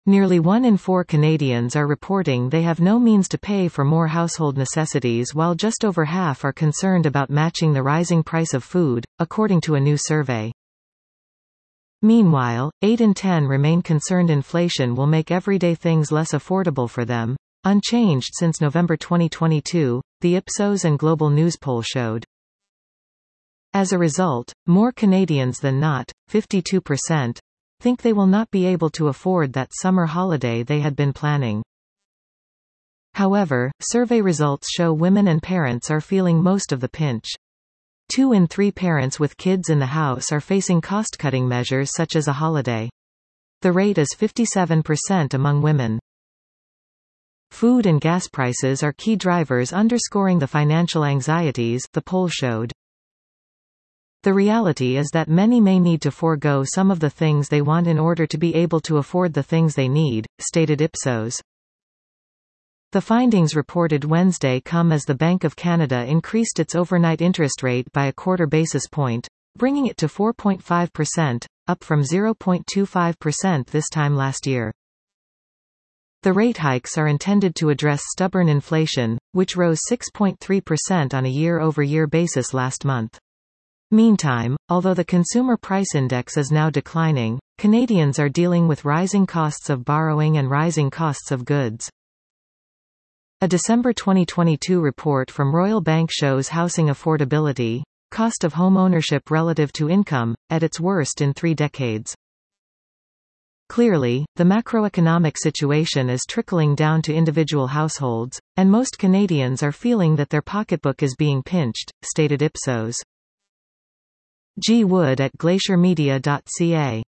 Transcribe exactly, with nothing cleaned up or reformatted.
Nearly one in four Canadians are reporting they have no means to pay for more household necessities, while just over half are concerned about matching the rising price of food, according to a new survey. Meanwhile, eight in ten remain concerned inflation will make everyday things less affordable for them, unchanged since November twenty twenty-two, the Ipsos and Global News poll showed. As a result, more Canadians than not, fifty-two percent, think they will not be able to afford that summer holiday they had been planning. However, survey results show women and parents are feeling most of the pinch. Two in three parents with kids in the house are facing cost-cutting measures such as a holiday. The rate is fifty-seven percent among women. Food and gas prices are key drivers underscoring the financial anxieties, the poll showed. The reality is that many may need to forego some of the things they want in order to be able to afford the things they need, stated Ipsos. The findings reported Wednesday come as the Bank of Canada increased its overnight interest rate by a quarter basis point, bringing it to four point five percent, up from zero point two five percent this time last year. The rate hikes are intended to address stubborn inflation, which rose six point three percent on a year-over-year basis last month. Meantime, although the Consumer Price Index is now declining, Canadians are dealing with rising costs of borrowing and rising costs of goods. A December twenty twenty-two report from Royal Bank shows housing affordability, cost of home ownership relative to income, at its worst in three decades. Clearly, the macroeconomic situation is trickling down to individual households, and most Canadians are feeling that their pocketbook is being pinched, stated Ipsos. G. Wood at glacier media dot c a